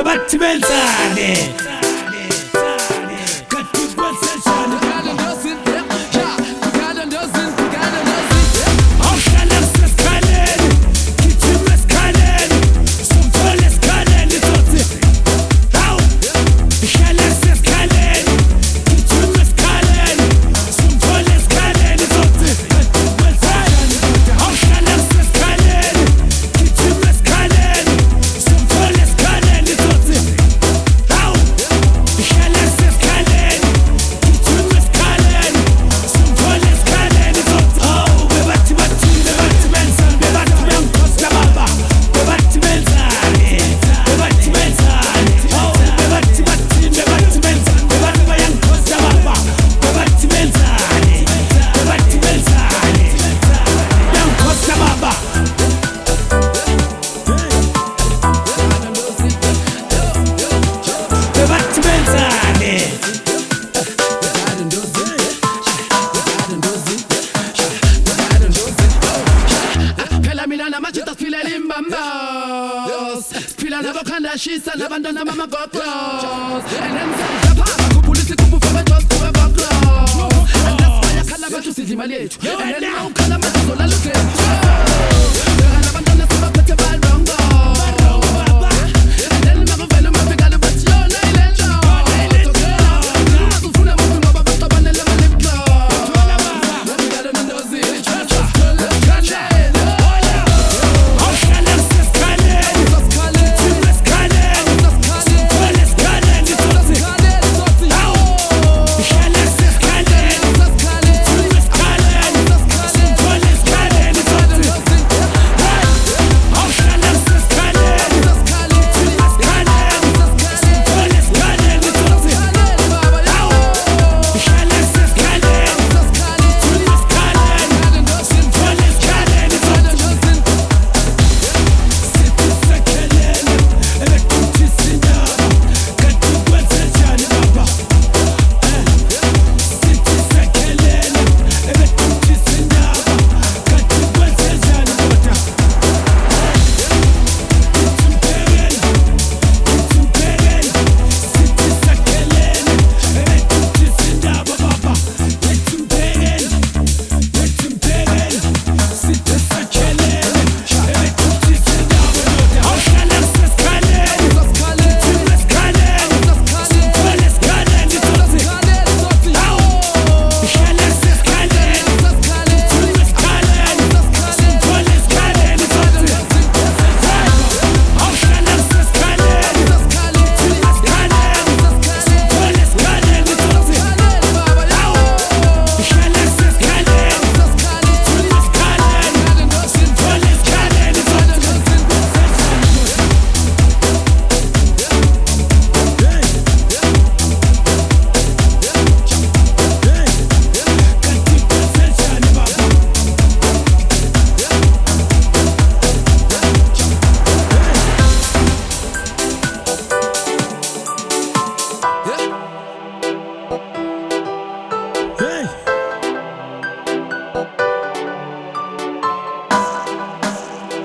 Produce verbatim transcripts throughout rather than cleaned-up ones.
bebati benzane Spila na bokhanda shisa nabantwana bamagoglos and then sapha kupolisi kubufaba just kuba boglos and that's why yakhala bathu sidla imali yethu and then ukhala manje zolaluthe abantwana sebaphethe balongo and then mabavela mabhekala bathi yona ilento uzufuna umuntu ngoba baxabanele amaliplo babikala nondozi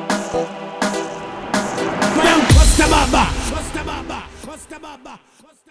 Baba, Costa Baba, Costa Baba.